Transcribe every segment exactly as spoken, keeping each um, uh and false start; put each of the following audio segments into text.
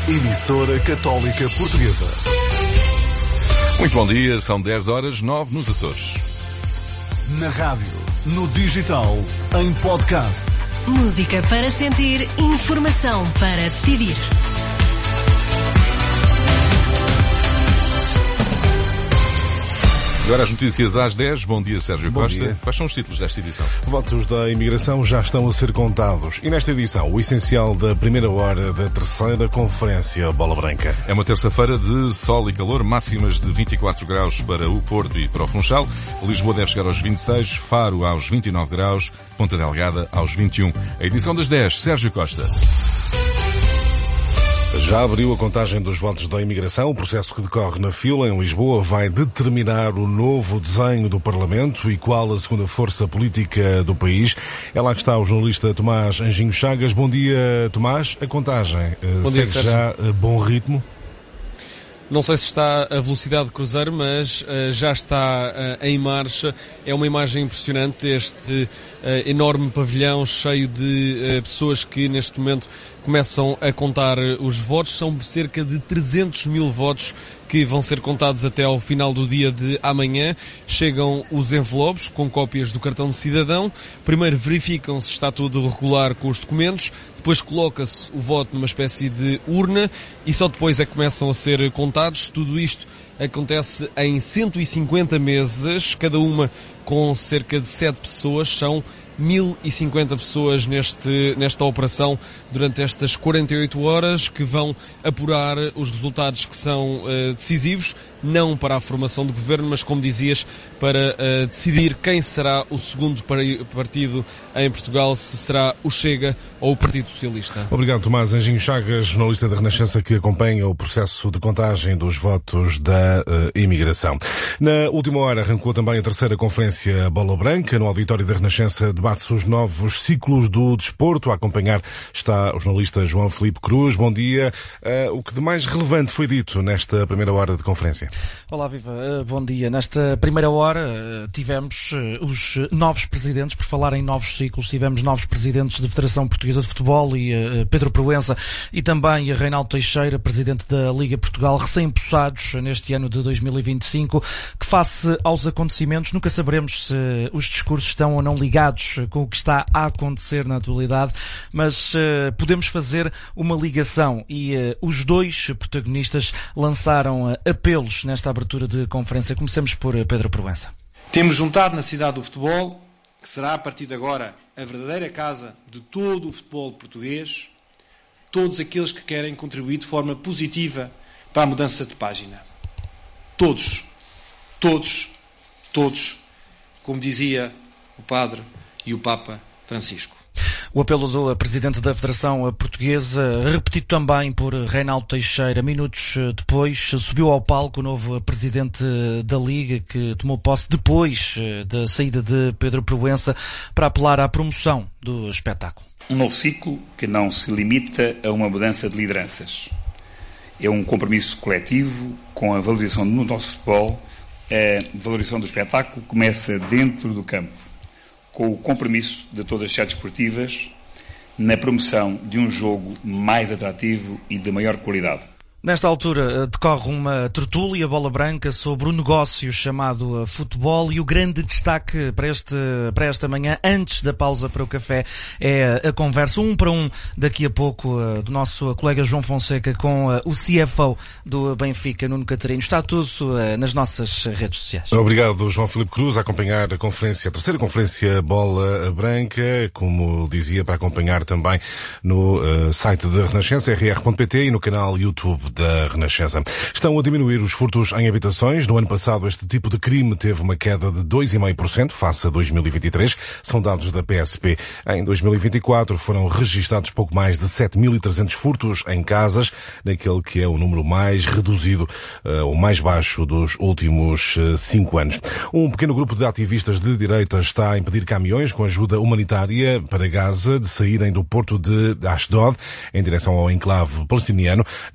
Emissora Católica Portuguesa. Muito bom dia, são dez horas, nove nos Açores. Na rádio, no digital, em podcast. Música para sentir, informação para decidir. Agora as notícias às dez. Bom dia, Sérgio Bom Costa. dia. Quais são os títulos desta edição? Votos da imigração já estão a ser contados. E nesta edição, o essencial da primeira hora da terceira Conferência Bola Branca. É uma terça-feira de sol e calor, máximas de vinte e quatro graus para o Porto e para o Funchal. Lisboa deve chegar aos vinte e seis, Faro aos vinte e nove graus, Ponta Delgada aos vinte e um. A edição das dez, Sérgio Costa. Já abriu a contagem dos votos da imigração. O processo que decorre na fila em Lisboa vai determinar o novo desenho do Parlamento e qual a segunda força política do país. É lá que está o jornalista Tomás Anjinho Chagas. Bom dia, Tomás. A contagem Bom dia, segue já a bom ritmo? Não sei se está a velocidade de cruzeiro, mas uh, já está uh, em marcha. É uma imagem impressionante, este uh, enorme pavilhão cheio de uh, pessoas que neste momento começam a contar os votos. São cerca de trezentos mil votos que vão ser contados até ao final do dia de amanhã. Chegam os envelopes com cópias do cartão de cidadão. Primeiro verificam se está tudo regular com os documentos. Depois coloca-se o voto numa espécie de urna e só depois é que começam a ser contados. Tudo isto acontece em cento e cinquenta mesas, cada uma com cerca de sete pessoas. São mil e cinquenta pessoas neste, nesta operação durante estas quarenta e oito horas que vão apurar os resultados que são uh, decisivos, não para a formação de governo, mas, como dizias, para uh, decidir quem será o segundo partido em Portugal, se será o Chega ou o Partido Socialista. Obrigado, Tomás Anjinho Chagas, jornalista da Renascença, que acompanha o processo de contagem dos votos da uh, imigração. Na última hora arrancou também a terceira Conferência Bola Branca. No auditório da Renascença debate-se os novos ciclos do desporto. A acompanhar está o jornalista João Filipe Cruz. Bom dia. Uh, o que de mais relevante foi dito nesta primeira hora de conferência? Olá, Viva. Uh, bom dia. Nesta primeira hora uh, tivemos uh, os novos presidentes, por falar em novos ciclos, tivemos novos presidentes da Federação Portuguesa de Futebol e uh, Pedro Proença e também Reinaldo Teixeira, presidente da Liga Portugal, recém-possados neste ano de dois mil e vinte e cinco, que face aos acontecimentos nunca saberemos se os discursos estão ou não ligados com o que está a acontecer na atualidade, mas uh, podemos fazer uma ligação e uh, os dois protagonistas lançaram uh, apelos nesta abertura de conferência. Comecemos por uh, Pedro Proença. Temos juntado na cidade do futebol, que será a partir de agora a verdadeira casa de todo o futebol português, todos aqueles que querem contribuir de forma positiva para a mudança de página. Todos, todos, todos, como dizia o Padre e o Papa Francisco. O apelo do Presidente da Federação Portuguesa, repetido também por Reinaldo Teixeira. Minutos depois, subiu ao palco o novo Presidente da Liga, que tomou posse depois da saída de Pedro Proença, para apelar à promoção do espetáculo. Um novo ciclo que não se limita a uma mudança de lideranças. É um compromisso coletivo com a valorização do nosso futebol. A valorização do espetáculo começa dentro do campo, com o compromisso de todas as sociedades esportivas na promoção de um jogo mais atrativo e de maior qualidade. Nesta altura decorre uma tertúlia Bola Branca sobre o negócio chamado futebol e o grande destaque para, este, para esta manhã, antes da pausa para o café, é a conversa um para um daqui a pouco do nosso colega João Fonseca com o C F O do Benfica, Nuno Catarino. Está tudo nas nossas redes sociais. Obrigado, João Filipe Cruz, a acompanhar a conferência, a terceira Conferência Bola Branca, como dizia, para acompanhar também no uh, site da Renascença, r r ponto p t, e no canal YouTube da Renascença. Estão a diminuir os furtos em habitações. No ano passado, este tipo de crime teve uma queda de dois vírgula cinco por cento face a dois mil e vinte e três. São dados da P S P. Em dois mil e vinte e quatro foram registados pouco mais de sete mil e trezentos furtos em casas, naquele que é o número mais reduzido, uh, o mais baixo dos últimos uh, cinco anos. Um pequeno grupo de ativistas de direita está a impedir caminhões com ajuda humanitária para Gaza de saírem do porto de Ashdod em direção ao enclave palestiniano. Não é a primeira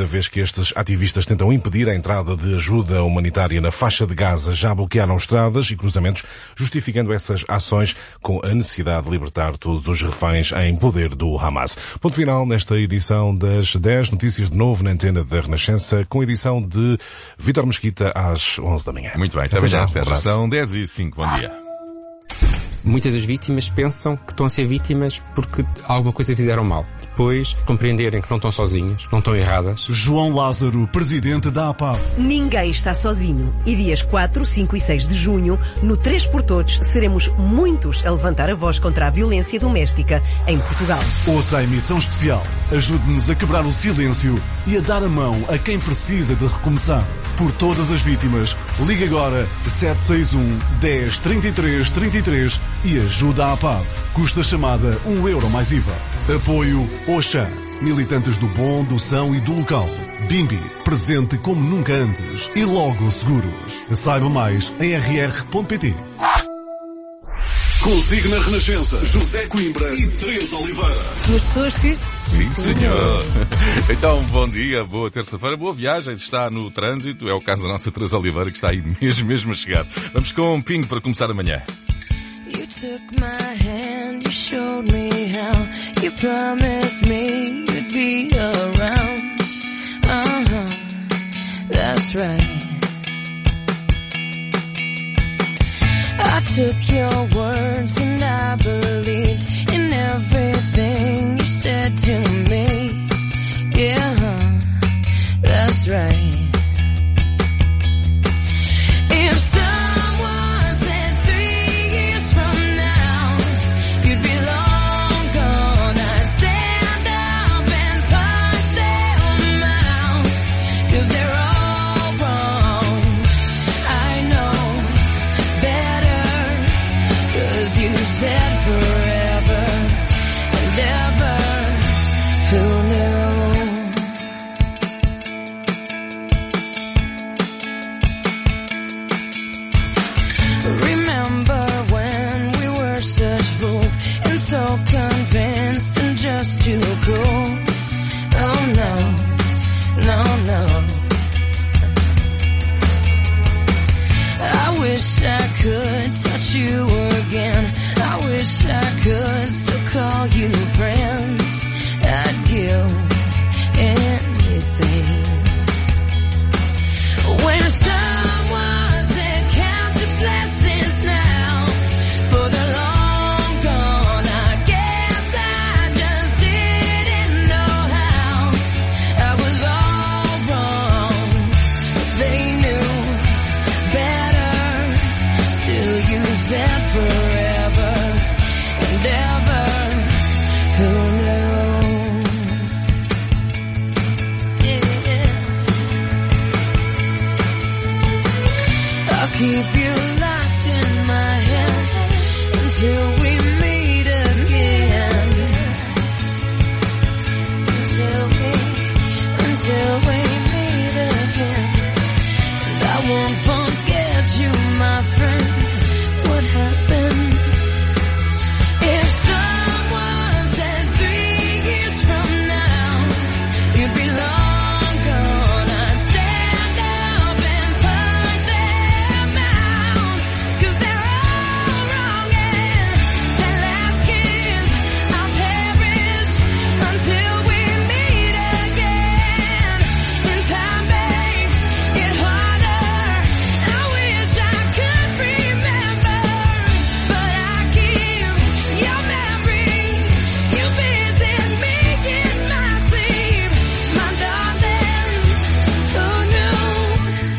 primeira vez que estes ativistas tentam impedir a entrada de ajuda humanitária na faixa de Gaza. Já bloquearam estradas e cruzamentos, justificando essas ações com a necessidade de libertar todos os reféns em poder do Hamas. Ponto final nesta edição das dez. Notícias de novo na antena da Renascença, com edição de Vítor Mesquita às onze da manhã. Muito bem, até amanhã, Sérgio. São dez e cinco, bom dia. Muitas das vítimas pensam que estão a ser vítimas porque alguma coisa fizeram mal. Depois, compreenderem que não estão sozinhas, não estão erradas. João Lázaro, presidente da A P A V. Ninguém está sozinho. E dias quatro, cinco e seis de junho, no três por Todos, seremos muitos a levantar a voz contra a violência doméstica em Portugal. Ouça a emissão especial. Ajude-nos a quebrar o silêncio e a dar a mão a quem precisa de recomeçar. Por todas as vítimas, ligue agora sete seis um, dez, trinta e três, trinta e três e ajuda a A P A V. Custa chamada um euro mais I V A. Apoio Oxã. Militantes do bom, do são e do local. Bimbi, presente como nunca antes. E Logo Seguros. Saiba mais em r r ponto p t. Consigo na Renascença, José Coimbra e Teresa Oliveira. Duas pessoas que... Sim, senhor. Então, bom dia, boa terça-feira, boa viagem. Está no trânsito, é o caso da nossa Teresa Oliveira, que está aí mesmo, mesmo a chegar. Vamos com um pingo para começar amanhã. You took my hand, you showed me how. You promised me you'd be around. Uh-huh, that's right. I took your words and I believed in everything you said to me. Yeah, that's right. If someone said three years from now you'd be long gone, I'd stand up and punch them out, 'cause they're all wrong. I know better, 'cause you said forever and ever. Who knew? Remember when we were such fools and so convinced and just too cool? Oh no, no, no. I wish I could touch you again. I wish I could still call you friend. I'd give anything. When someone said count your blessings now, for they're long gone, I guess I just didn't know how. I was all wrong, but they knew better. Still you said forever and ever. Who knew? I'll keep you locked in my head until we meet again. Until we, until we meet again. And I won't forget you, my friend. What happened? If someone said three years from now you'd be long gone, I'd stand up and punch them out, 'cause they're all wrong, and their last kiss I'll cherish until we meet again. When time makes it harder, I wish I could remember, but I keep your memory. You visit me in my sleep, my darling. Who knew?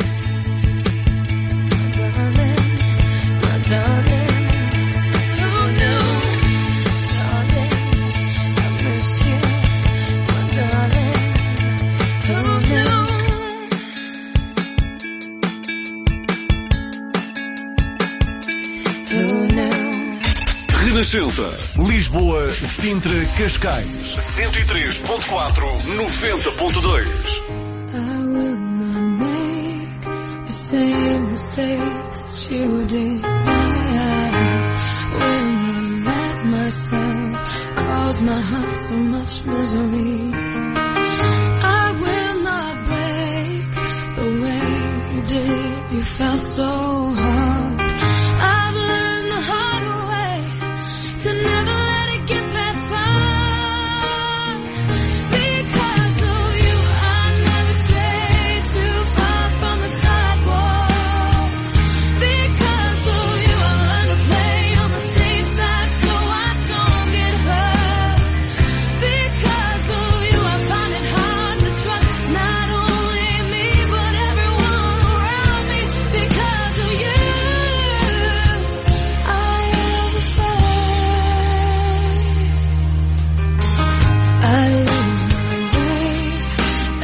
My darling, my darling. Who knew? Darling, I miss you, my darling. Who knew? Who knew? Renascença, Lisboa, Sintra, Cascais. cento e três ponto quatro, noventa ponto dois. I will not make the same mistakes that you did. I will not let myself cause my heart so much misery. I will not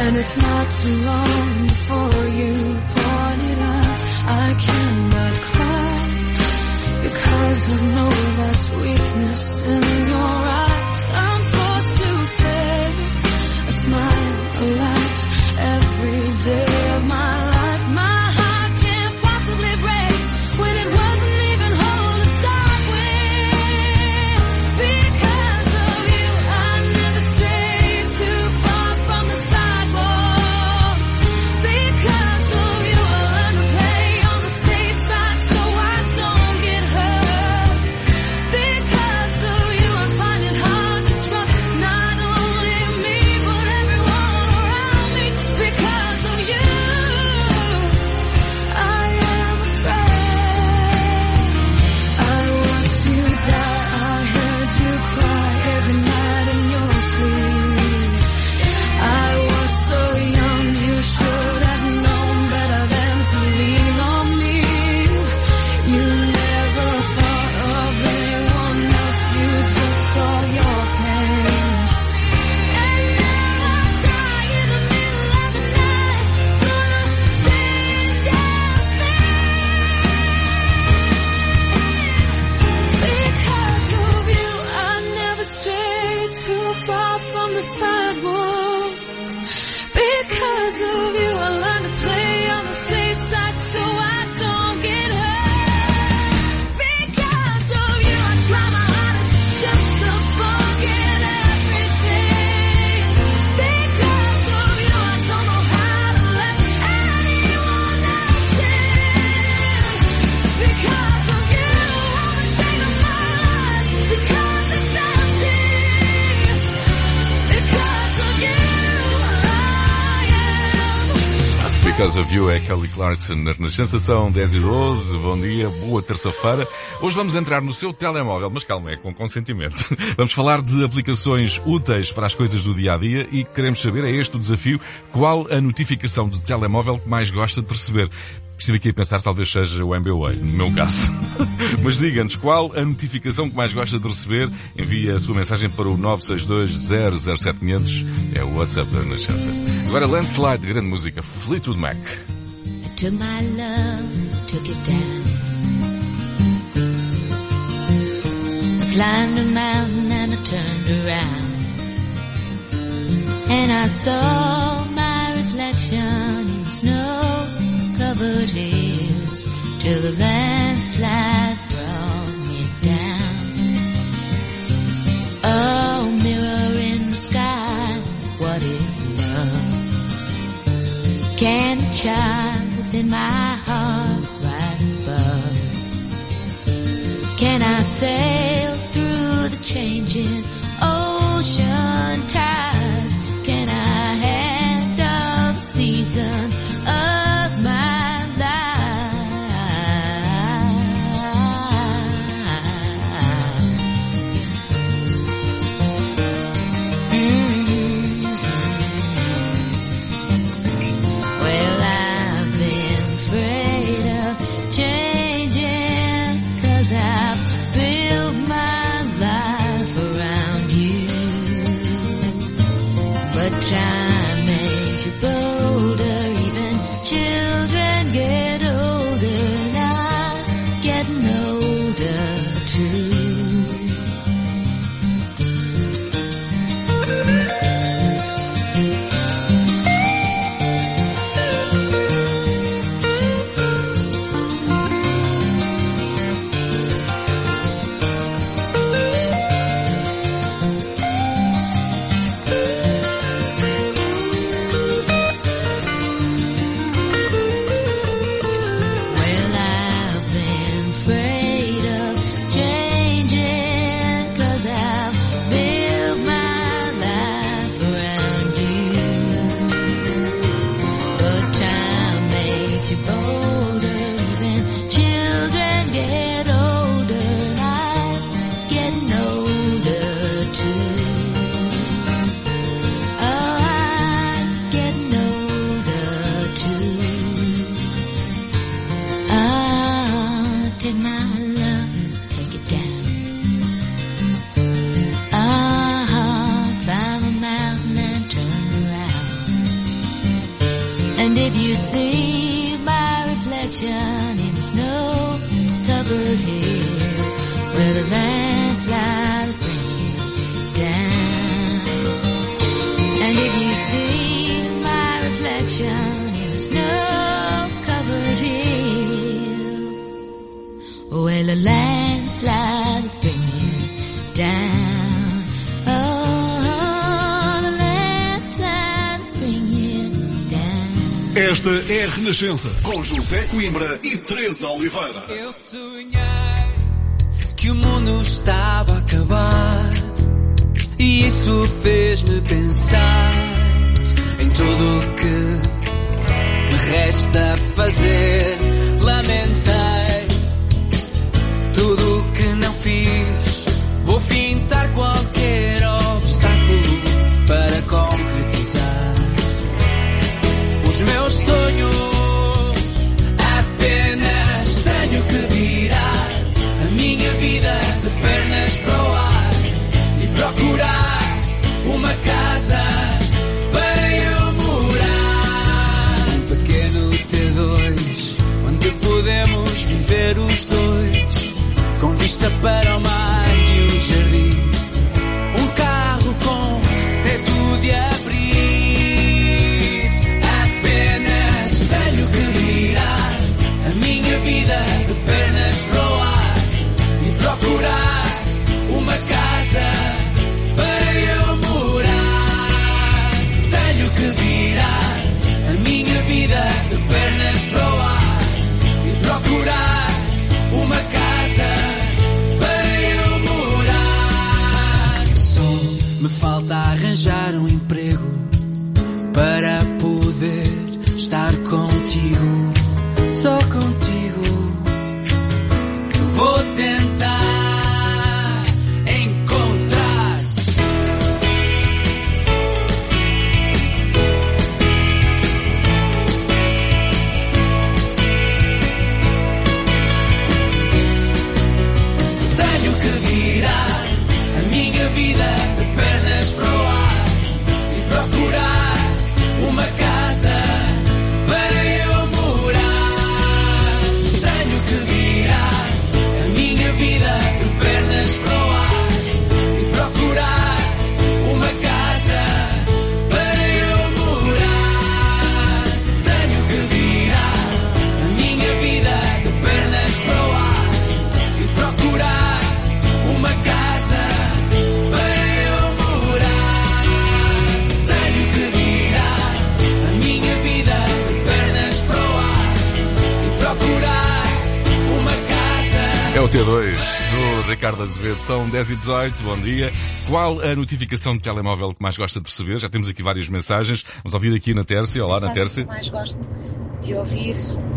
And it's not too long before you point it out. I cannot cry because I know that's weakness in your eyes. I'm forced to fake a smile, a laugh every day of my life. My heart can't possibly break when it wasn't even whole to start with. Because of you, I never strayed too far from the sidewalk. Because of you, I learned to play on the safe side so I don't get hurt. Because of you, I find it hard to trust not only me but everyone around me. Because of you, I am afraid. I watched you die, I heard you cry every night in your sleep. I was so young, you should have known better than to lean on me. You never thought of anyone else, you just saw your pain. And now I cry in the middle of the night, gonna sing your Because of you, I never strayed too far from the sidewalk. Because of you, I learned to play on the safe side so I don't get hurt. Because of you, I try my hardest just to forget everything. Because of you, I don't know how to let anyone else in. Because of you, I'm ashamed of my life. Because it's empty. Because of you, I am. Because of You é Kelly Clarkson na Renascença. São dez e doze, bom dia, boa terça-feira. Hoje vamos entrar no seu telemóvel, mas calma, é com consentimento. Vamos falar de aplicações úteis para as coisas do dia-a-dia e queremos saber, é este o desafio, qual a notificação de telemóvel que mais gosta de receber. Estive aqui a pensar, talvez seja o M B W A, no meu caso. Mas diga-nos, qual a notificação que mais gosta de receber? Envie a sua mensagem para o nove seis dois zero zero sete cinco zero zero. É o WhatsApp da Renascença. Agora, Landslide, grande música, Fleetwood Mac. I took my love, took it down. I climbed a mountain and I turned around. And I saw my reflection in snow-covered hills till the landslide brought me down. Oh, mirror in the sky, what is love? Can the child within my heart rise above? Can I sail through the changing ocean tides? Can I handle the seasons of my life? Mm. Well, I've been afraid of changing 'cause I've built my life around you. But time makes you bolder, even children get older, and I'm getting older too. And if you see my reflection in the snow-covered hills, where the landslide bring you down. And if you see my reflection in the snow-covered hills, well, the landslide will bring you down. Oh, the landslide will bring you down. Esta é a Renascença, com José Coimbra e Teresa Oliveira. Eu sonhei que o mundo estava a acabar, e isso fez-me pensar em tudo o que me resta fazer. Lamentei tudo o que não fiz, vou fintar qualquer obstáculo para concretizar os meus sonhos. Apenas tenho que virar a minha vida de pernas para o ar e procurar uma casa para eu morar. Um pequeno T dois, onde podemos viver os dois, com vista para o mar e o jardim. Um carro com teto de abrir. Apenas tenho que virar a minha vida de pernas para o ar e procurar uma casa para eu morar. Tenho que virar a minha vida de pernas para o ar e procurar uma casa para eu morar. Só me falta arranjar um emprego para poder estar contigo, só contigo. Vou tentar encontrar. Tenho que virar a minha vida de pernas para o ar e procurar uma casa para eu morar. Tenho que virar a minha vida de pernas para o ar e procurar uma casa para eu morar. Tenho que virar a minha vida de pernas para o ar e procurar uma casa para eu morar. Tenho que virar a minha vida de pernas para o ar e procurar uma casa. É o T dois do Ricardo Azevedo. São dez e dezoito, bom dia. Qual a notificação de telemóvel que mais gosta de receber? Já temos aqui várias mensagens. Vamos ouvir aqui na Tércia. Olá, na Tércia. A que mais gosto de ouvir,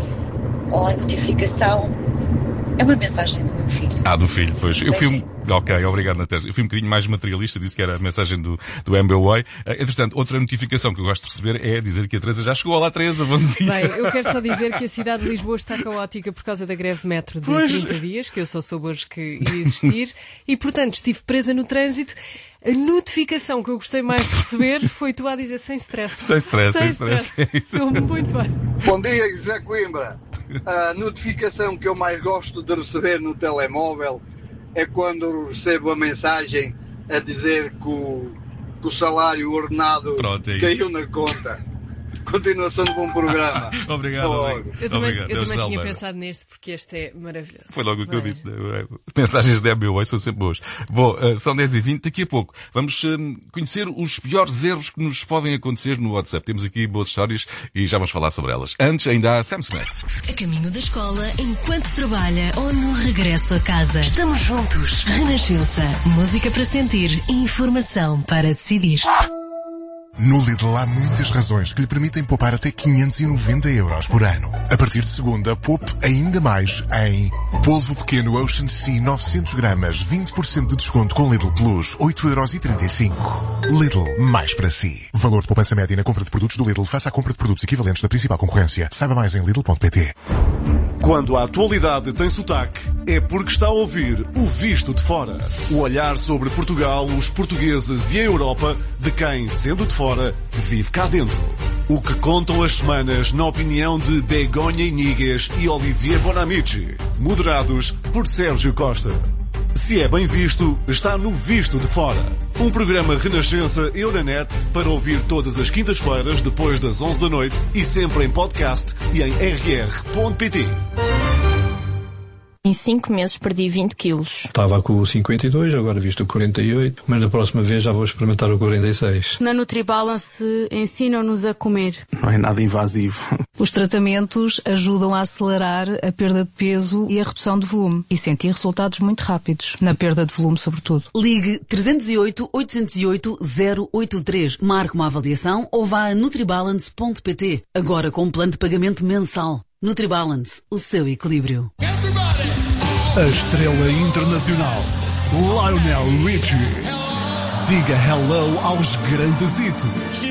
ou a notificação, é uma mensagem do meu filho. Ah, do filho, pois. Eu fui um... Ok, obrigado, na Tércia. Eu fui um bocadinho mais materialista, disse que era a mensagem do, do M B W A. Uh, entretanto, outra notificação que eu gosto de receber é dizer que a Teresa já chegou. Olá, Teresa, bom dia. Bem, eu quero só dizer que a cidade de Lisboa está caótica por causa da greve de metro de pois. trinta dias, que eu só soube hoje que ia existir, e, portanto, estive presa no trânsito. A notificação que eu gostei mais de receber foi tu a dizer sem stress. Sem stress, sem, sem stress. stress. É Estou muito bem. Bom dia, José Coimbra. A notificação que eu mais gosto de receber no telemóvel é quando recebo a mensagem a dizer que o, que o salário ordenado Pronto, é caiu na conta. Continuação de bom programa. Obrigado, logo. Eu também, Obrigado. eu também tinha pensado neste, porque este é maravilhoso. Foi logo o que eu disse. Né? Mensagens de M B W A são sempre boas. Bom, são dez e vinte, daqui a pouco vamos conhecer os piores erros que nos podem acontecer no WhatsApp. Temos aqui boas histórias e já vamos falar sobre elas. Antes, ainda há Sam Smith. A caminho da escola, enquanto trabalha ou no regresso a casa. Estamos juntos. Renascença. Música para sentir, informação para decidir. No Lidl há muitas razões que lhe permitem poupar até quinhentos e noventa euros por ano. A partir de segunda, poupe ainda mais em polvo pequeno Ocean Sea novecentos gramas, vinte por cento de desconto com Lidl Plus, oito euros e trinta e cinco. Lidl, mais para si. Valor de poupança média na compra de produtos do Lidl face à compra de produtos equivalentes da principal concorrência. Saiba mais em lidl ponto pt. Quando a atualidade tem sotaque, é porque está a ouvir o Visto de Fora. O olhar sobre Portugal, os portugueses e a Europa de quem, sendo de fora, vive cá dentro. O que contam as semanas, na opinião de Begonha Inigues e Olivier Bonamici. Moderados por Sérgio Costa. Se é bem visto, está no Visto de Fora. Um programa Renascença Euronet para ouvir todas as quintas-feiras depois das onze da noite e sempre em podcast e em r r ponto p t. Em cinco meses perdi vinte quilos. Estava com o cinquenta e dois, agora visto o quarenta e oito, mas na próxima vez já vou experimentar o quarenta e seis. Na NutriBalance ensinam-nos a comer. Não é nada invasivo. Os tratamentos ajudam a acelerar a perda de peso e a redução de volume e sentir resultados muito rápidos, na perda de volume sobretudo. Ligue trezentos e oito, oitocentos e oito, zero oito três, marque uma avaliação ou vá a nutribalance ponto p t. Agora com um plano de pagamento mensal. NutriBalance, o seu equilíbrio. A estrela internacional, Lionel Richie. Diga hello aos grandes hits.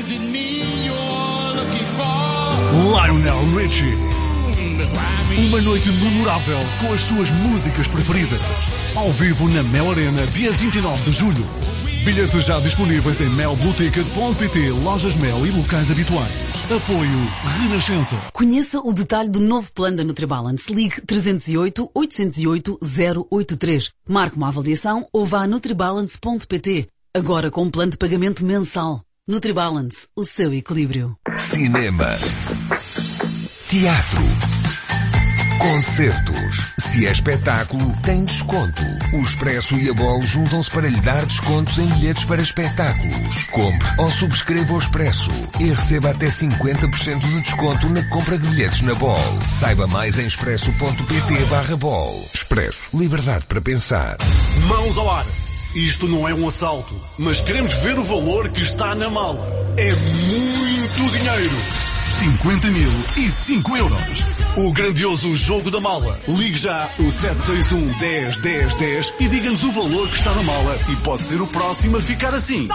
Lionel Richie. Uma noite memorável com as suas músicas preferidas. Ao vivo na Mel Arena, dia vinte e nove de julho. Bilhetes já disponíveis em mel blue ticket ponto p t, lojas Mel e locais habituais. Apoio Renascença. Conheça o detalhe do novo plano da NutriBalance. Ligue trezentos e oito, oitocentos e oito, zero oito três. Marque uma avaliação ou vá a nutribalance ponto p t. Agora com um plano de pagamento mensal. NutriBalance, o seu equilíbrio. Cinema. Teatro. Concertos. Se é espetáculo, tem desconto. O Expresso e a Bol juntam-se para lhe dar descontos em bilhetes para espetáculos. Compre ou subscreva o Expresso e receba até cinquenta por cento de desconto na compra de bilhetes na Bol. Saiba mais em expresso ponto p t barra bol. Expresso. Liberdade para pensar. Mãos ao ar. Isto não é um assalto, mas queremos ver o valor que está na mala. É muito dinheiro. cinquenta mil e cinco euros. O grandioso jogo da mala. Ligue já o sete seis um, dez, dez, dez e diga-nos o valor que está na mala e pode ser o próximo a ficar assim.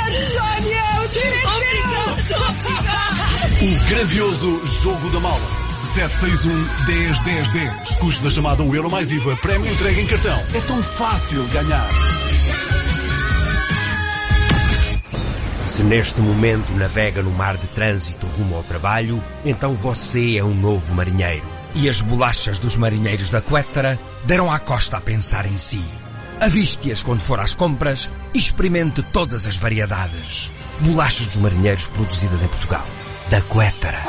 O grandioso jogo da mala. sete seis um, dez, dez, dez. Custo da chamada um euro mais I V A. Prémio entregue em cartão. É tão fácil ganhar. Se neste momento navega no mar de trânsito rumo ao trabalho, então você é um novo marinheiro. E as bolachas dos marinheiros da Quettara deram à costa a pensar em si. Aviste-as quando for às compras e experimente todas as variedades. Bolachas dos marinheiros produzidas em Portugal. Da Quettara.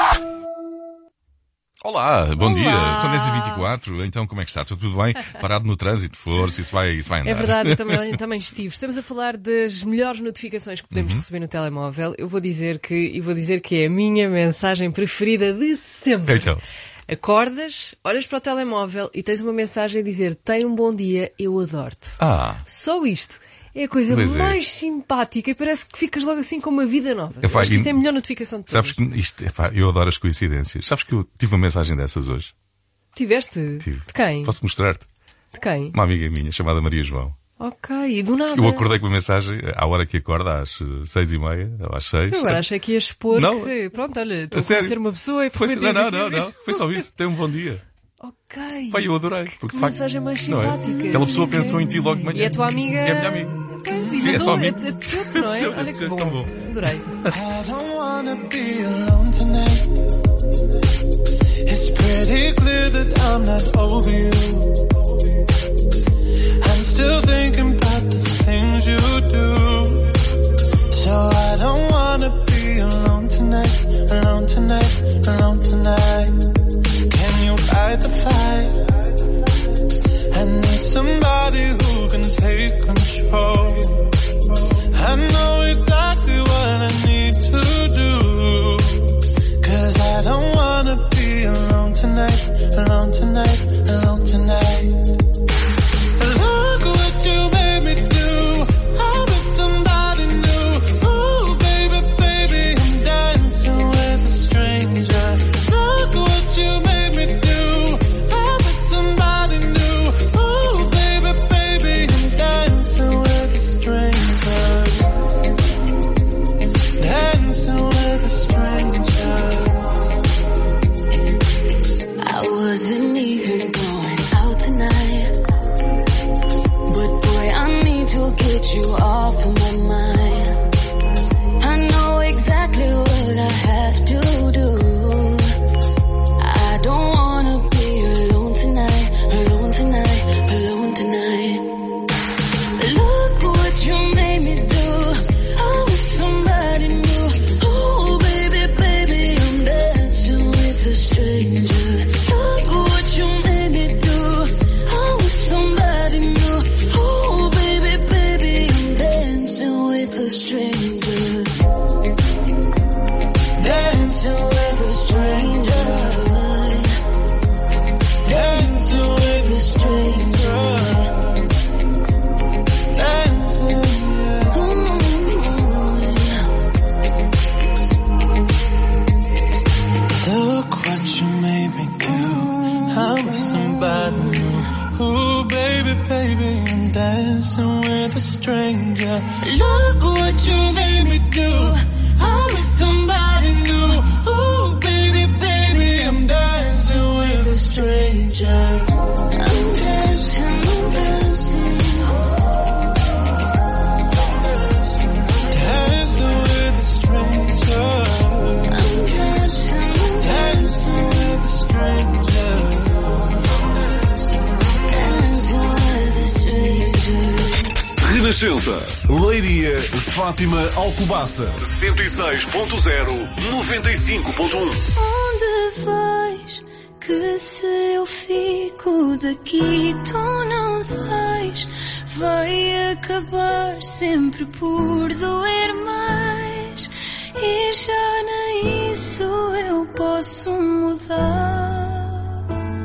Olá, bom Olá. dia, são dez e vinte e quatro, então como é que está? Tudo, tudo bem? Parado no trânsito, força, isso vai, isso vai andar. É verdade, eu também, também estive. Estamos a falar das melhores notificações que podemos Uhum. receber no telemóvel. Eu vou dizer que, e vou dizer que é a minha mensagem preferida de sempre. Então. Acordas, olhas para o telemóvel e tens uma mensagem a dizer: tem um bom dia, eu adoro-te. Ah. Só isto é a coisa Pois é. mais simpática e parece que ficas logo assim com uma vida nova. Eu Eu faço- acho que isto é a melhor notificação de todas. Sabes que isto, epá, eu adoro as coincidências. Sabes que eu tive uma mensagem dessas hoje? Tiveste? Tive. De quem? Posso mostrar-te? De quem? Uma amiga minha chamada Maria João. Ok, e do nada. Eu acordei com a mensagem à hora que acorda, às eh, seis e meia, ou às seis. Eu agora achei que ia expor Não. que, pronto, olha, estou A a sério? conhecer uma pessoa e Foi, de não, repente não, não, dizem- não. Foi só isso. Tem um bom dia. Ok. Pai, eu adorei. Porque, de facto, mensagem mais não é? simpática. Aquela pessoa Sim, pensou sim. em ti logo de manhã. E é a tua amiga. É a minha amiga. Pois, e Sim, é mandou- só a mim. apeteceu-te, não é? Apeteceu, Olha que apeteceu, bom. tão bom. Adorei. I don't wanna be alone tonight. It's pretty clear that I'm not over you. I'm still thinking about the things you do. So I don't wanna be alone tonight, alone tonight, alone tonight. Can you fight the fight? I need somebody who can take control. I know exactly what I need to do. Cause I don't wanna be alone tonight, alone tonight, alone tonight. Look what you made me do. I'm with somebody new. Ooh, baby, baby, I'm dancing with a stranger. Look what you made me do. I'm with somebody new. Ooh, baby, baby. a stranger. Look what you made me do. I'm with somebody new. Ooh, baby, baby, I'm dancing with a stranger. I'm dancing, I'm dancing. Dancing with a stranger. I'm dancing, dancing with a stranger. Dancing with a stranger. Renascença, Leiria, Fátima, Alcobaça, cento e seis ponto zero, noventa e cinco ponto um. Onde vais? Que se eu fico daqui, tu não sais. Vai acabar sempre por doer mais. E já nem isso eu posso mudar.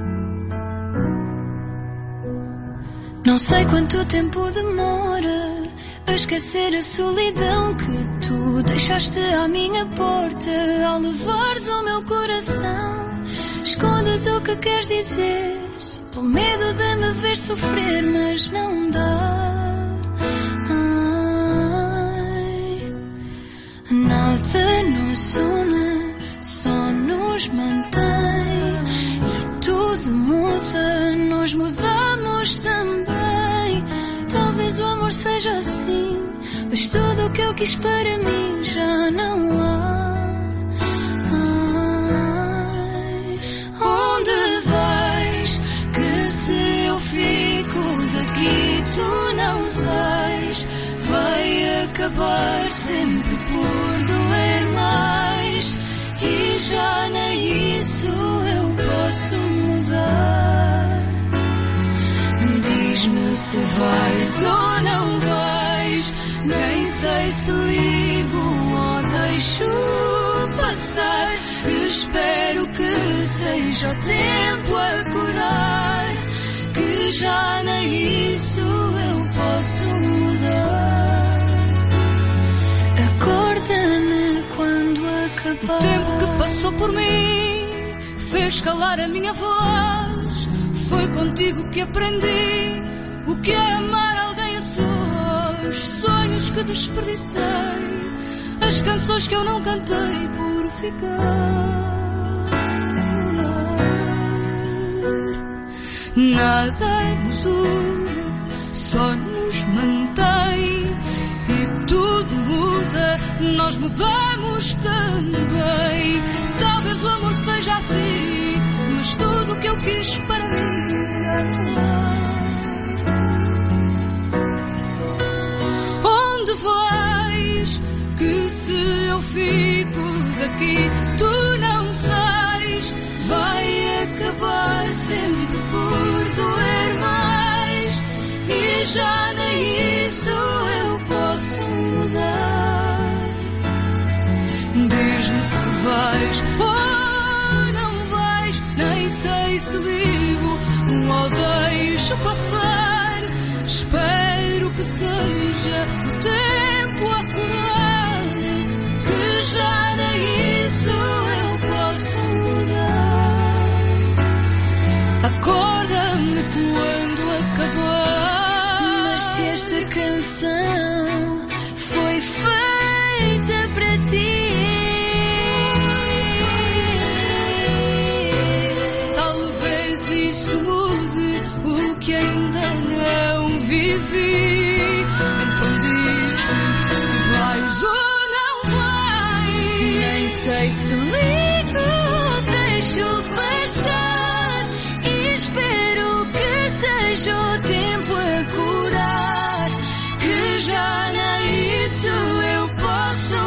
Não sei quanto tempo demora a esquecer a solidão que tu deixaste à minha porta ao levares o meu coração. Escondes o que queres dizer, só pelo medo de me ver sofrer, mas não dá. Ai, nada nos une, só nos mantém. E tudo muda, nós mudamos também. Talvez o amor seja assim, mas tudo o que eu quis para mim já não há. Onde vais? Que se eu fico daqui tu não sais. Vai acabar sempre por doer mais. E já nem isso eu posso mudar. Diz-me se vais ou não vais. Nem sei se ligo ou deixo passar. Espero que seja o tempo a curar, que já nem isso eu posso mudar. Acorda-me quando acabar. O tempo que passou por mim fez calar a minha voz. Foi contigo que aprendi o que é amar alguém a sós. Sonhos que desperdicei, as canções que eu não cantei por ficar. Nada nos une, só nos mantém. E tudo muda, nós mudamos também. Talvez o amor seja assim, mas tudo o que eu quis para mim já não há. Onde vais? Que se eu fico daqui, tu não sais. Vai acabar sempre por doer mais. E já nem isso eu posso mudar. Diz-me se vais ou não vais. Nem sei se ligo ou deixo passar. Espero que seja o tempo a curar, que já nem isso eu posso mudar. Acorda-me quando acabar. Mas se esta canção foi feita para ti, talvez isso mude o que ainda não vivi. Então diz-me se vais ou não vais. Nem sei se ligo ou deixo passar. E espero que seja o tempo a curar, que já nem isso eu posso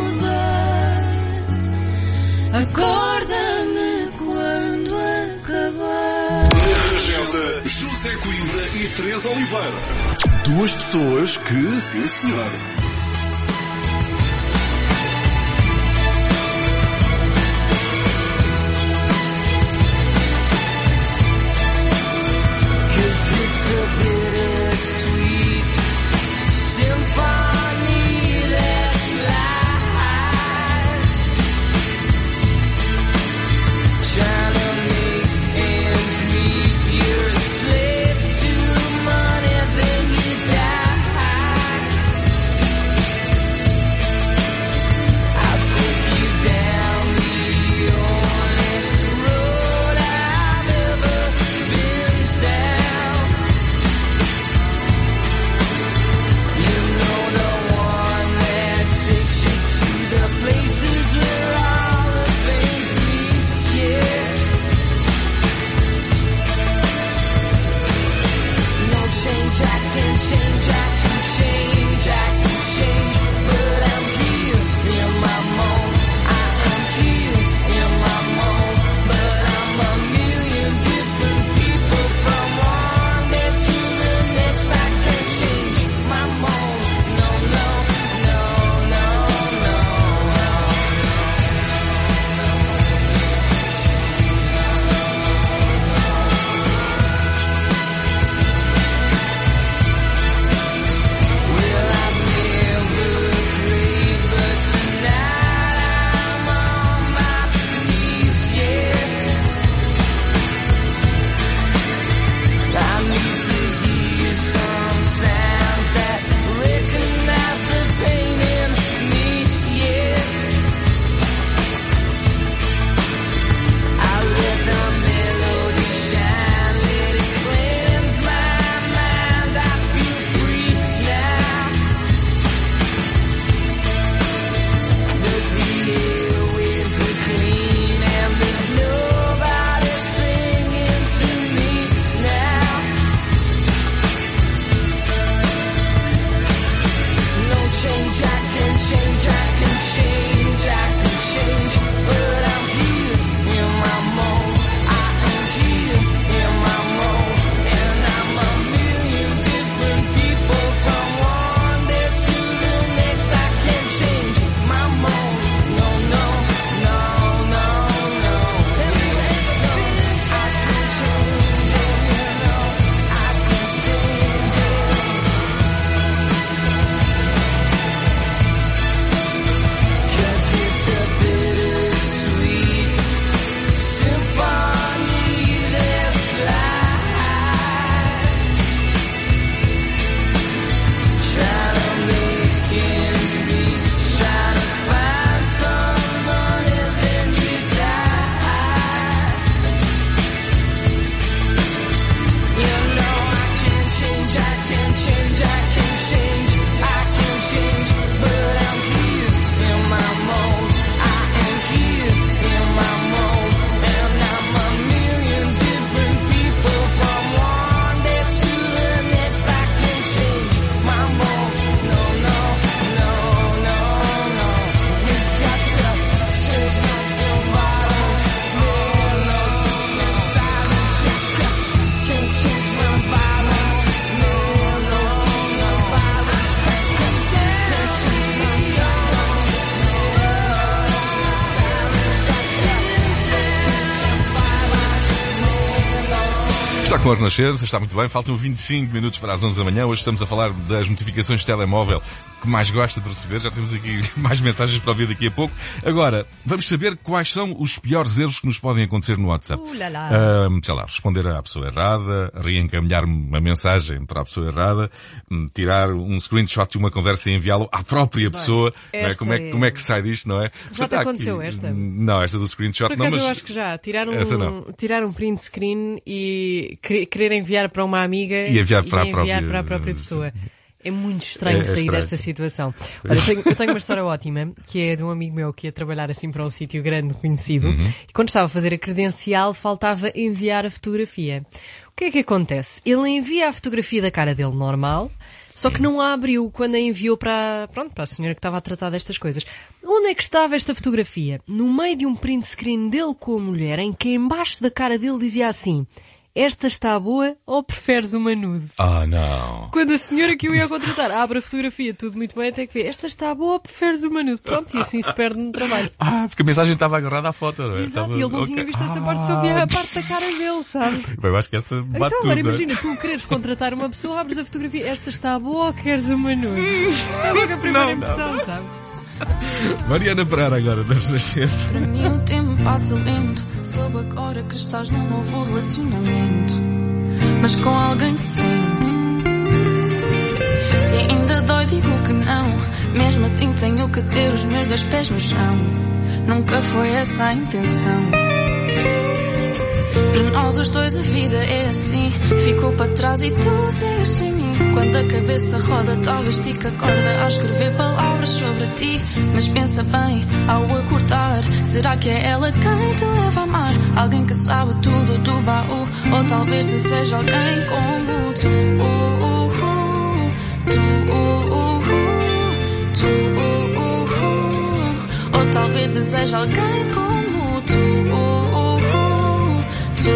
mudar. Acorda-me quando acabar. Renascença, José Coimbra e Teresa Oliveira. Duas pessoas que, sim senhor. You're a slave to money, then you die. Está com a Renascença, está muito bem. Faltam vinte e cinco minutos para as onze da manhã. Hoje estamos a falar das notificações de telemóvel que mais gosta de receber. Já temos aqui mais mensagens para ouvir daqui a pouco. Agora, vamos saber quais são os piores erros que nos podem acontecer no WhatsApp. Uh, lá, lá. Uh, sei lá, responder à pessoa errada, reencaminhar uma mensagem para a pessoa errada, tirar um screenshot de uma conversa e enviá-lo à própria pessoa. Não é? Como, é, como é que sai disto, não é? Já te aconteceu aqui, esta? Não, esta do screenshot Por não, acaso mas... eu acho que já. Tirar um, tirar um print screen e querer enviar para uma amiga e enviar para, e a, própria... para a própria pessoa. É muito estranho é, é sair estranho. desta situação. Olha, eu, tenho, eu tenho uma história ótima, que é de um amigo meu que ia trabalhar assim para um sítio grande, conhecido, uhum. e quando estava a fazer a credencial, faltava enviar a fotografia. O que é que acontece? Ele envia a fotografia da cara dele normal, só que não a abriu quando a enviou para, pronto, para a senhora que estava a tratar destas coisas. Onde é que estava esta fotografia? No meio de um print screen dele com a mulher, em que embaixo da cara dele dizia assim: esta está boa ou preferes uma nude? Ah, não. Quando a senhora que eu ia contratar abre a fotografia, tudo muito bem, até que vê, esta está boa ou preferes uma nude? Pronto, e assim se perde no trabalho. Ah, porque a mensagem estava agarrada à foto, não é? Exato, estava... e ele não okay. tinha visto essa parte, ah, só via a parte da cara dele, sabe? Eu acho que essa bate Então agora tudo, imagina, tu queres contratar uma pessoa, abres a fotografia, esta está boa ou queres uma nude? É logo a primeira não, impressão, não. sabe? Mariana Pereira agora, da Renascença. Para mim o tempo passa lento, soube agora que estás num novo relacionamento, mas com alguém decente. Se ainda dói digo que não, mesmo assim tenho que ter os meus dois pés no chão. Nunca foi essa a intenção. Para nós os dois a vida é assim, ficou para trás e tu segues sem mim. Quando a cabeça roda talvez estica a corda a escrever palavras sobre ti. Mas pensa bem ao acordar, será que é ela quem te leva a amar? Alguém que sabe tudo do baú, ou talvez seja alguém como tu. Tu, ou talvez deseja alguém como tu. Tu,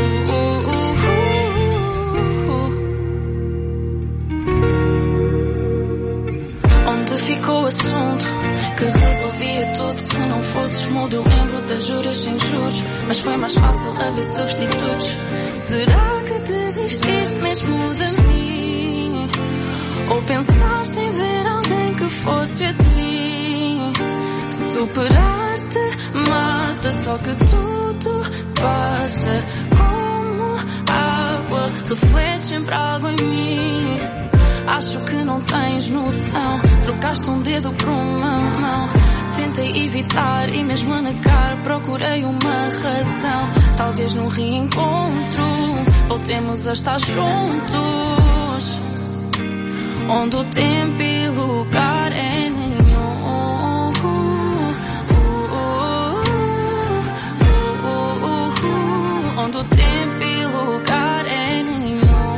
onde ficou o assunto que resolvia tudo? Se não fosses mudo, eu lembro das juras sem juros, mas foi mais fácil haver substitutos. Será que desististe mesmo de mim? Ou pensaste em ver alguém que fosse assim? Superar-te mata, só que tudo passa como água, reflete sempre água em mim. Acho que não tens noção, trocaste um dedo por uma mão. Tentei evitar e mesmo a negar procurei uma razão. Talvez no reencontro voltemos a estar juntos, onde o tempo e lugar é nenhum. Onde o tempo e lugar é nenhum.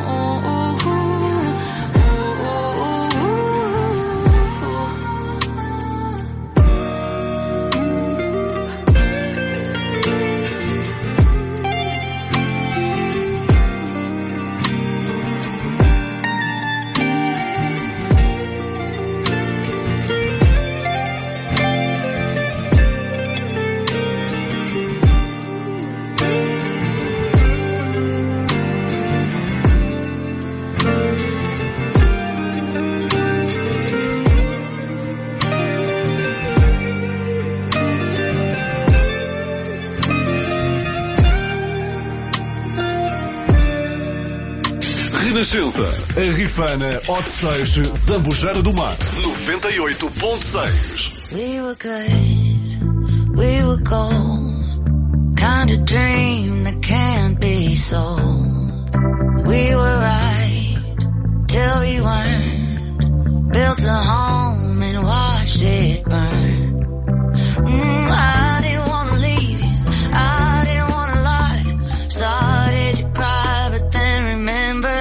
Renascença, a Rifana, Hot Seixo, Zambujeira do Mar, noventa e oito ponto seis. We were good, we were gold, kind of dream that can't be sold. We were right, till we weren't, built a home and watched it burn. Mm, I didn't want to leave you, I didn't want to lie, started to cry but then remembered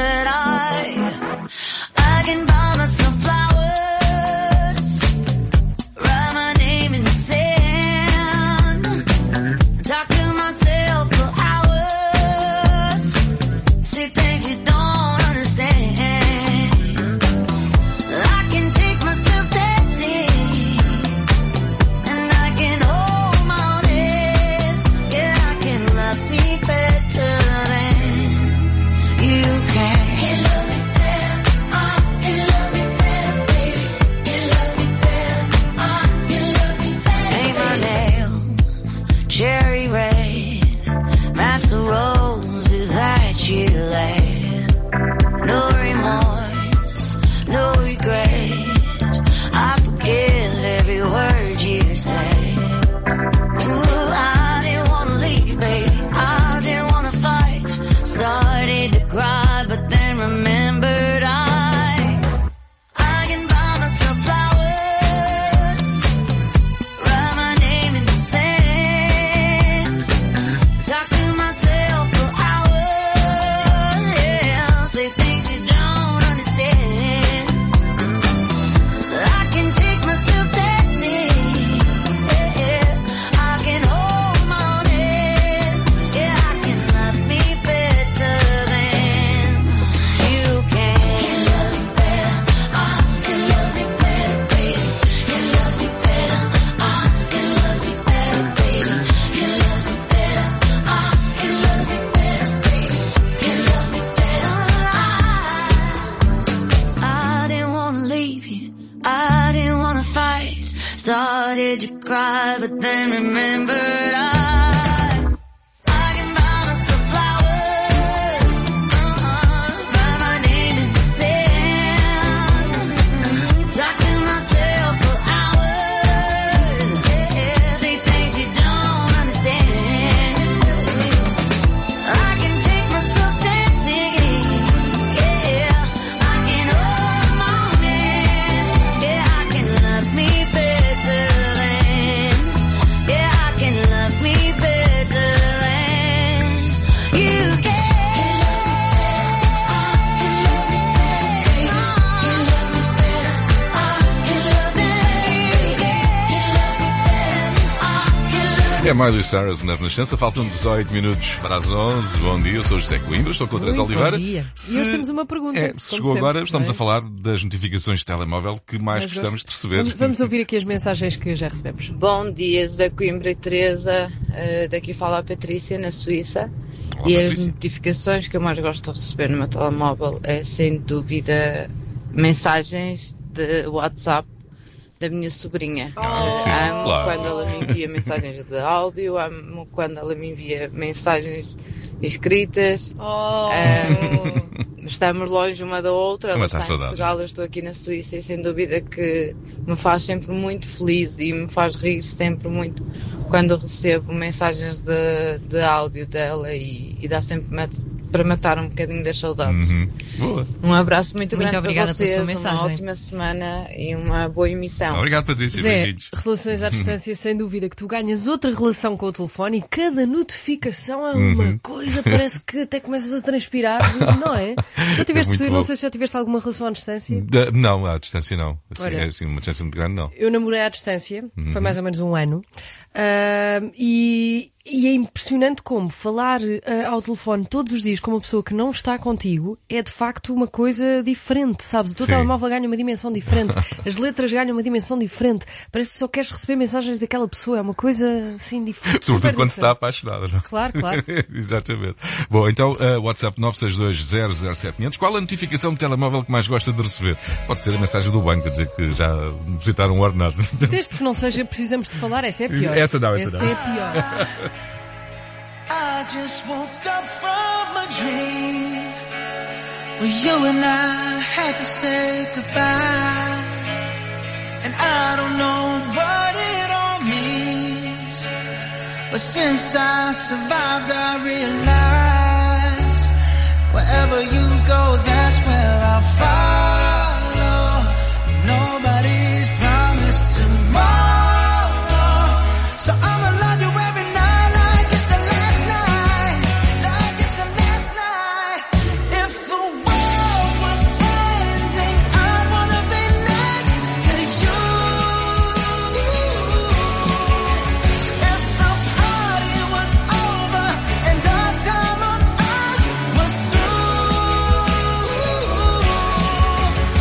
I can buy myself flowers, write my name in the sand, talk to myself for hours, say things you don't understand. I can take myself dancing that's the roses that you lay. No remorse, no regret. I forgive every word you say. Ooh, I didn't wanna leave, baby. I didn't wanna fight. Started to cry, but then remembered I I can buy myself flowers, write my name in the sand, talk to myself for hours, yeah, say things you don't understand. I can take myself dancing, yeah, I can hold my own head, yeah, I can love me better than you can. Can love me better, I can love me better, baby. Can love me better, I can love me better, baby. Can love me better, I can love me better, baby. Can love me better, I I didn't wanna leave you, I didn't wanna fight. Started to cry, but then remembered I I can buy myself flowers, uh-uh, write my name in the sand, talk to myself for hours, yeah, say things you don't understand. I can take myself dancing, yeah, I can hold my own hand, yeah, I can love me better than, yeah, I can love me better than you can. É Miley Cyrus na Renascença, faltam dezoito minutos para as onze. Bom dia, eu sou o José Coimbra, estou com a Teresa Muito Oliveira. bom dia. Se- E hoje temos uma pergunta. É, como se chegou sempre, agora, estamos não é? a falar das notificações de telemóvel que mais Mas gostamos gosto- de receber. Vamos, vamos ouvir aqui as mensagens que já recebemos. Bom dia, José Coimbra e Teresa. Uh, daqui fala a Patrícia, na Suíça. Olá, e Patrícia. as notificações que eu mais gosto de receber no meu telemóvel é, sem dúvida, mensagens de WhatsApp da minha sobrinha. Ah, sim, amo claro. quando ela me envia mensagens de áudio, amo quando ela me envia mensagens escritas. Oh. Amo- estamos longe uma da outra, ela Mata a está em saudade. Portugal, eu estou aqui na Suíça e sem dúvida que me faz sempre muito feliz e me faz rir sempre muito quando recebo mensagens de, de áudio dela e, e dá sempre mat- para matar um bocadinho das saudades. Uhum. Boa. Um abraço muito, Muito grande obrigada para vocês, pela sua mensagem. uma ótima semana e uma boa emissão. Obrigado, Patrícia. Zé, Beijinhos. relações à distância, sem dúvida que tu ganhas outra relação com o telefone e cada notificação é uma Uhum. coisa, parece que até começas a transpirar, não é? Já tiveste, É muito não bom. sei se já tiveste alguma relação à distância. Da- não, à distância não. Assim, Olha. é assim, uma distância muito grande, não. Eu namorei à distância, Uhum. foi mais ou menos um ano, Ahm, e, e é impressionante como falar ah, ao telefone todos os dias com uma pessoa que não está contigo é de facto uma coisa diferente, sabes? O teu Sim. telemóvel ganha uma dimensão diferente, as letras ganham uma dimensão diferente, parece que só queres receber mensagens daquela pessoa, é uma coisa assim diferente. Sobretudo super quando se está diferente. apaixonada, não é? Claro, claro. Exatamente. Bom, então, uh, WhatsApp nove seis dois zero zero sete zero zero. Qual a notificação de telemóvel que mais gosta de receber? Pode ser a mensagem do banco a dizer que já visitaram um ordenado. Desde que não seja precisamos de falar, essa é a pior. Essa não, essa não. é a pior. I just woke up from a dream where you and I had to say goodbye. And I don't know what it all means, but since I survived I realized wherever you go, that's where I'll follow. Nobody's promised tomorrow, so I'ma love you every night like it's the last night, like it's the last night. If the world was ending, I wanna be next to you. If the party was over and our time on earth was through,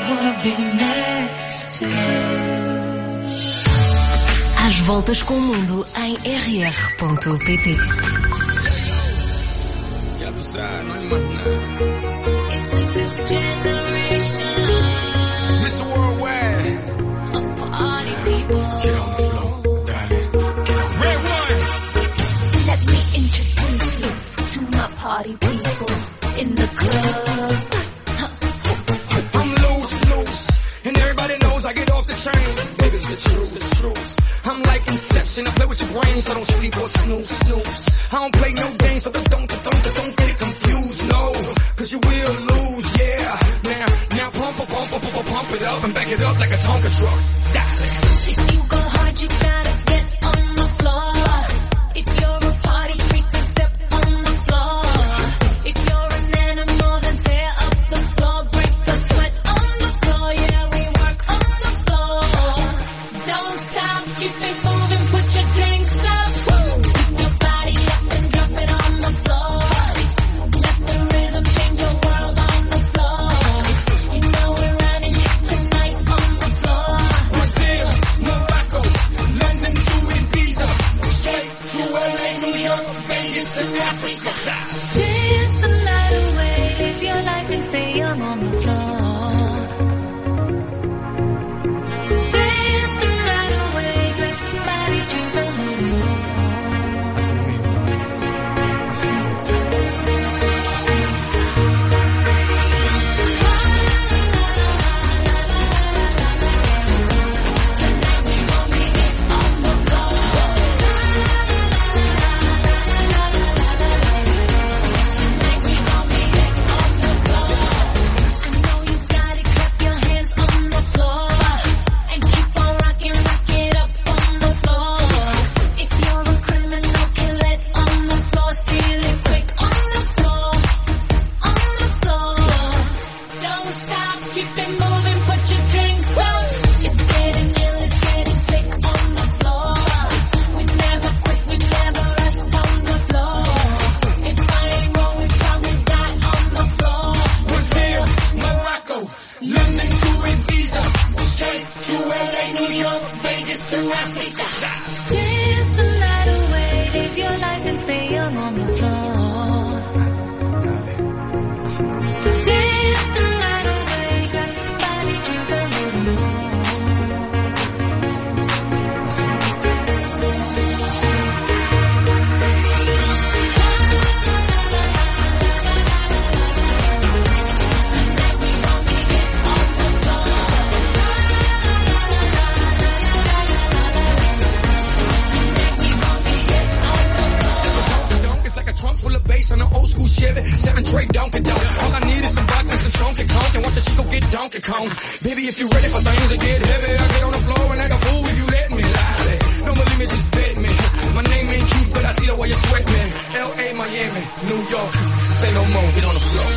wanna be next to you. Às voltas com o mundo em r r ponto p t. Ya tú sabes, no hay más nada. It's a new generation mister Worldwide of party people. Get on the floor, darling. Get on. Red one. Let me introduce you to my party people in the club. I'm loose, loose, and everybody knows I get off the train. Baby, it's the truth, the truth. I'm like Inception, I play with your brain, so don't sleep or snooze, snooze. I don't play no games, so don't, don't, don't, don't get it confused, no. Cause you will lose, yeah. Now, now pump, pump, pump, pump, pump it up and back it up like a Tonka truck. Darling. If you go hard, you gotta get on the floor. If you're a party freak, then step on the floor. If you're an animal, then tear up the floor. Break the sweat on the floor, yeah, we work on the floor. Don't stop, keep it moving, put your drinks up. Pick your body up and drop it on the floor. Let the rhythm change your world on the floor. You know we're running shit tonight on the floor. Brazil, Morocco, London to Ibiza, straight to L A, New York, Vegas to Africa. Dance the night away, live your life and stay young on the floor. Dance the night away, grab somebody, drink a little more. Así mismo, así Baby, if you're ready for things to get heavy, I get on the floor and act a fool if you let me lie. Don't believe me, just bet me. My name ain't Keith, but I see the way you sweat me. L A, Miami, New York, say no more, get on the floor.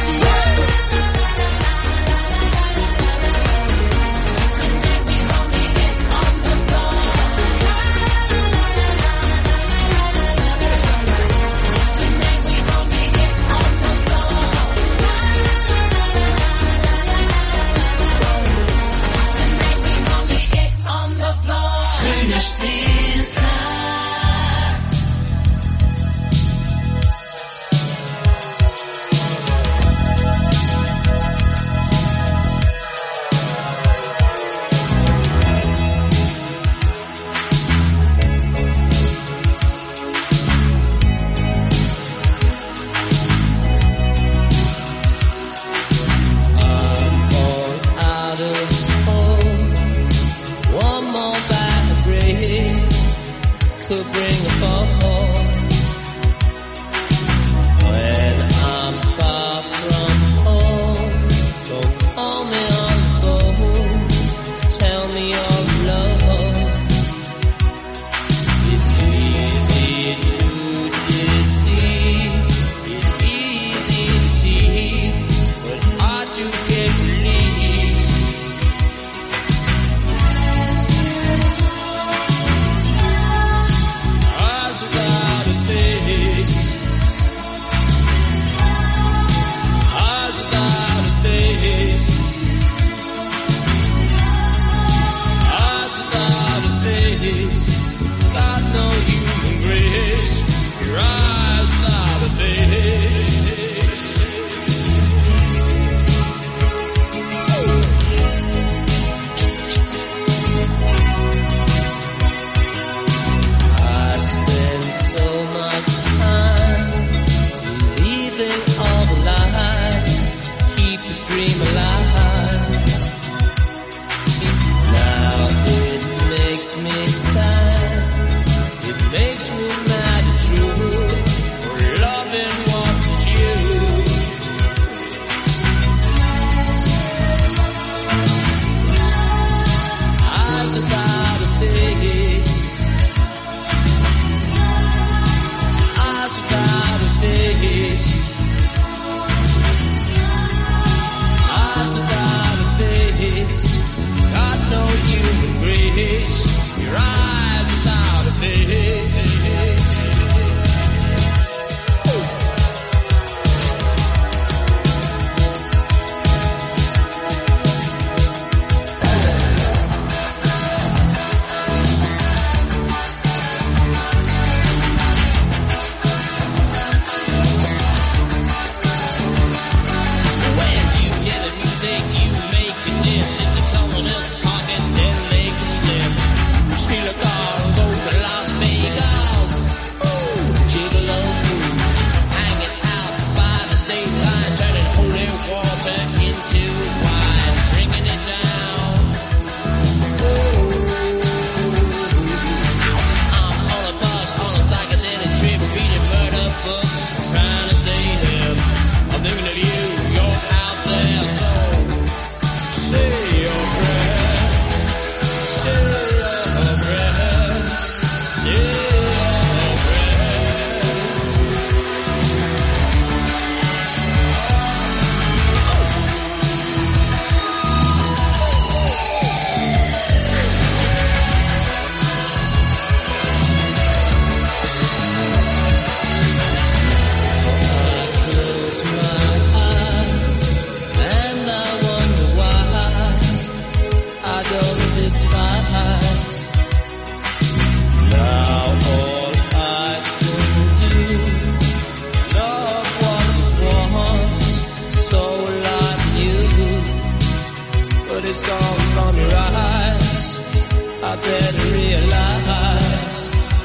is gone from your eyes. I better realize.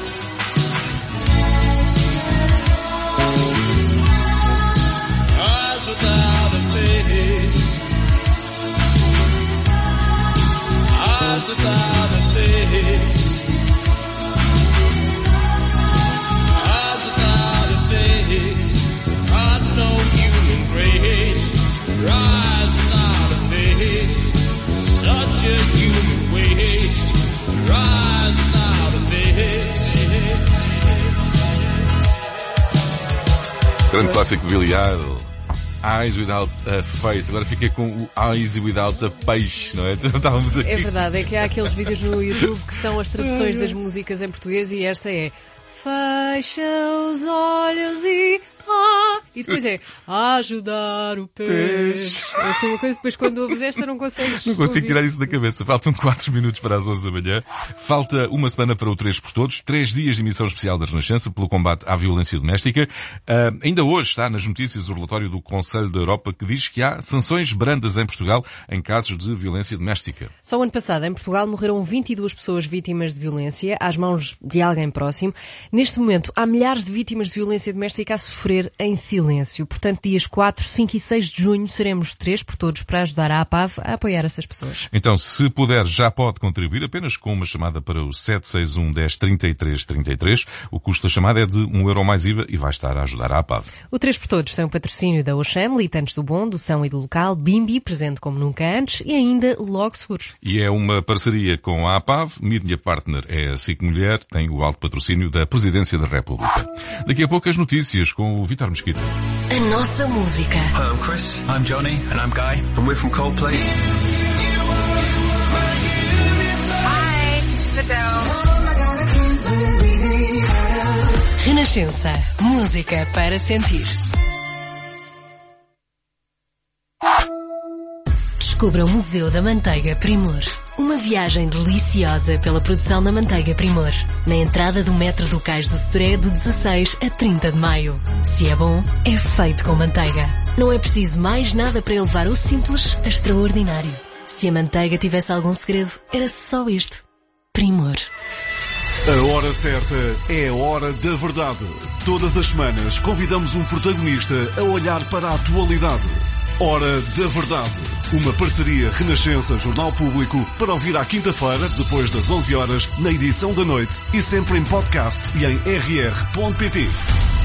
Eyes without a face. Eyes without a face. Eyes without a face. Got no human grace. Eyes without a face. Such a human waste. Eyes without a face. Grande clássico Billy Idol. Eyes Without a Face. Agora fiquei com o Eyes Without a Peixe, não é? Estávamos aqui. É verdade, é que há aqueles vídeos no YouTube que são as traduções das músicas em português e esta é fecha os olhos e... Ah, e depois é ajudar o peixe. É assim uma coisa, depois quando ouves esta não consegues. Não consigo ouvir. tirar isso da cabeça. Faltam quatro minutos para as onze da manhã. Falta uma semana para o três por Todos. três dias de emissão especial da Renascença pelo combate à violência doméstica. Uh, ainda hoje está nas notícias o relatório do Conselho da Europa que diz que há sanções brandas em Portugal em casos de violência doméstica. Só o ano passado em Portugal morreram vinte e duas pessoas vítimas de violência às mãos de alguém próximo. Neste momento há milhares de vítimas de violência doméstica a sofrer em silêncio. Portanto, dias quatro, cinco e seis de junho seremos três por Todos para ajudar a APAV a apoiar essas pessoas. Então, se puder, já pode contribuir apenas com uma chamada para o sete seis um, dez, trinta e três, trinta e três. O custo da chamada é de um euro mais I V A e vai estar a ajudar a APAV. O três por Todos tem o patrocínio da Oxam, Militantes do Bom, do São e do Local, Bimbi, presente como nunca antes, e ainda Logo Seguros. E é uma parceria com a APAV. Media Partner é a SIC Mulher, tem o alto patrocínio da Presidência da República. Daqui a pouco as notícias com o Vítor Mesquita. A nossa música. Hi, I'm Chris. I'm Johnny. And I'm Guy. And we're from Coldplay. Hi, it's the Renascença. Música para sentir. Descubra o Museu da Manteiga Primor. Uma viagem deliciosa pela produção da manteiga Primor. Na entrada do metro do Cais do Sodré de dezasseis a trinta de maio. Se é bom, é feito com manteiga. Não é preciso mais nada para elevar o simples a extraordinário. Se a manteiga tivesse algum segredo, era só este. Primor. A hora certa é a hora da verdade. Todas as semanas convidamos um protagonista a olhar para a atualidade. Hora da Verdade. Uma parceria Renascença Jornal Público para ouvir à quinta-feira, depois das onze horas, na edição da noite e sempre em podcast e em r r ponto p t.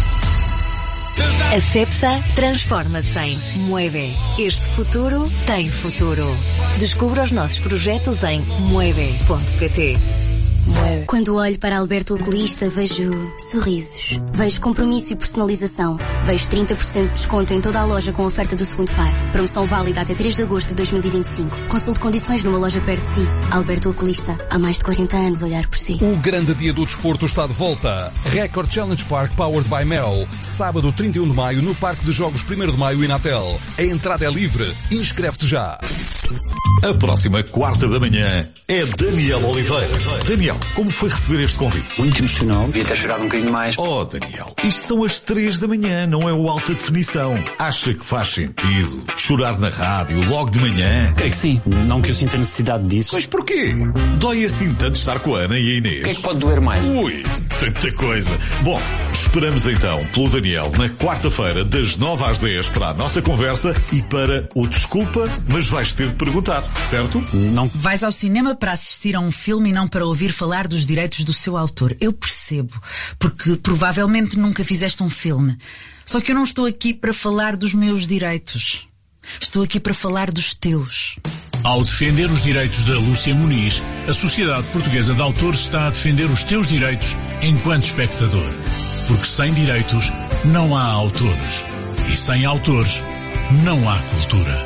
A Cepsa transforma-se em Mueve. Este futuro tem futuro. Descubra os nossos projetos em mueve ponto p t. Quando olho para Alberto Oculista, vejo sorrisos. Vejo compromisso e personalização. Vejo trinta por cento de desconto em toda a loja com oferta do segundo par. Promoção válida até três de agosto de dois mil e vinte e cinco. Consulte condições numa loja perto de si. Alberto Oculista, há mais de quarenta anos a olhar por si. O grande dia do desporto está de volta. Record Challenge Park Powered by Mel. Sábado trinta e um de maio no Parque de Jogos primeiro de maio Inatel. A entrada é livre. Inscreve-te já. A próxima quarta da manhã é Daniel Oliveira. Daniel, como foi receber este convite? Muito emocional. Devia ter chorado um bocadinho mais. Oh, Daniel, isto são as três da manhã, não é o alta definição. Acha que faz sentido chorar na rádio logo de manhã? Creio que sim. Não que eu sinta necessidade disso. Mas porquê? Dói assim tanto estar com a Ana e a Inês? O que é que pode doer mais? Ui, tanta coisa. Bom, esperamos então pelo Daniel na quarta-feira das nove às dez para a nossa conversa e para o Desculpa, mas vais ter de perguntar, certo? Não. Vais ao cinema para assistir a um filme e não para ouvir falar dos direitos do seu autor. Eu percebo, porque provavelmente nunca fizeste um filme. Só que eu não estou aqui para falar dos meus direitos. Estou aqui para falar dos teus. Ao defender os direitos da Lúcia Muniz, a Sociedade Portuguesa de Autores está a defender os teus direitos enquanto espectador. Porque sem direitos não há autores. E sem autores não há cultura.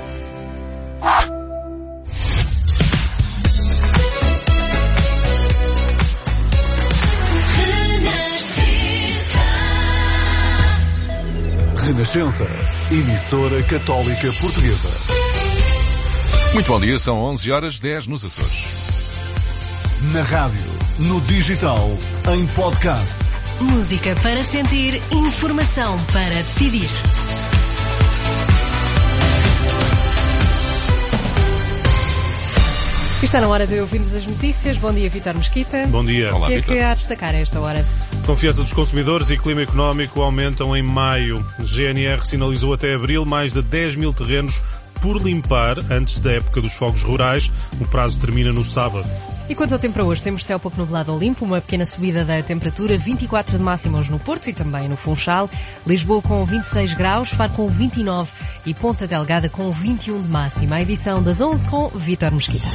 Renascença, emissora católica portuguesa. Muito bom dia, são onze horas dez nos Açores. Na rádio, no digital, em podcast. Música para sentir, informação para decidir. Está na hora de ouvirmos as notícias. Bom dia, Vítor Mesquita. Bom dia. Olá, o que é que há a destacar a esta hora? Confiança dos consumidores e clima económico aumentam em maio. G N R sinalizou até abril mais de dez mil terrenos por limpar antes da época dos fogos rurais. O prazo termina no sábado. E quanto ao tempo para hoje, temos céu pouco nublado ou limpo, uma pequena subida da temperatura, vinte e quatro de máxima hoje no Porto e também no Funchal, Lisboa com vinte e seis graus, Faro com vinte e nove e Ponta Delgada com vinte e um de máxima. A edição das onze com Vítor Mesquita.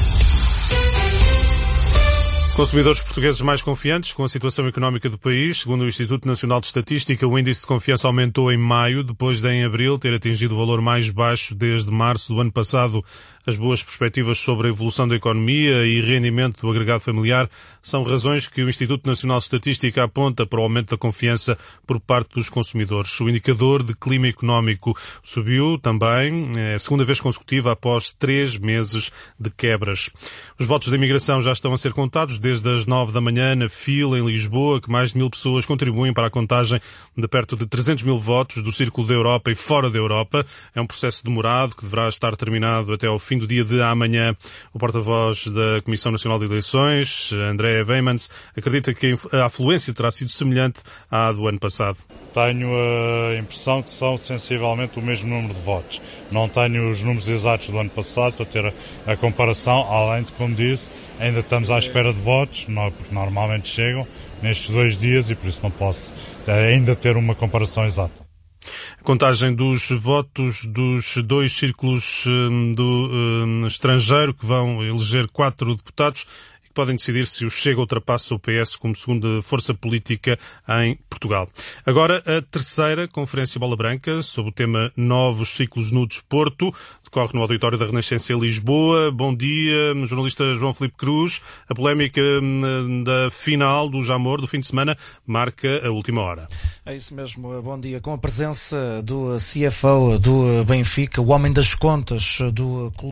Consumidores portugueses mais confiantes com a situação económica do país. Segundo o Instituto Nacional de Estatística, o índice de confiança aumentou em maio, depois de em abril ter atingido o valor mais baixo desde março do ano passado. As boas perspectivas sobre a evolução da economia e rendimento do agregado familiar são razões que o Instituto Nacional de Estatística aponta para o aumento da confiança por parte dos consumidores. O indicador de clima económico subiu também, é a segunda vez consecutiva após três meses de quebras. Os votos da imigração já estão a ser contados desde as nove da manhã na fila em Lisboa, que mais de mil pessoas contribuem para a contagem de perto de trezentos mil votos do Círculo da Europa e fora da Europa. É um processo demorado que deverá estar terminado até ao fim do dia de amanhã. O porta-voz da Comissão Nacional de Eleições, André Weimans, acredita que a afluência terá sido semelhante à do ano passado. Tenho a impressão que são sensivelmente o mesmo número de votos. Não tenho os números exatos do ano passado para ter a comparação, além de, como disse, ainda estamos à espera de votos, porque normalmente chegam nestes dois dias e por isso não posso ainda ter uma comparação exata. A contagem dos votos dos dois círculos do um, estrangeiro que vão eleger quatro deputados e que podem decidir se o Chega ultrapassa o P S como segunda força política em Portugal. Agora a terceira Conferência Bola Branca sobre o tema Novos Ciclos no Desporto decorre no auditório da Renascença em Lisboa. Bom dia, jornalista João Filipe Cruz. A polémica da final do Jamor do fim de semana marca a última hora. É isso mesmo, bom dia. Com a presença do C F O do Benfica, o homem das contas do clube.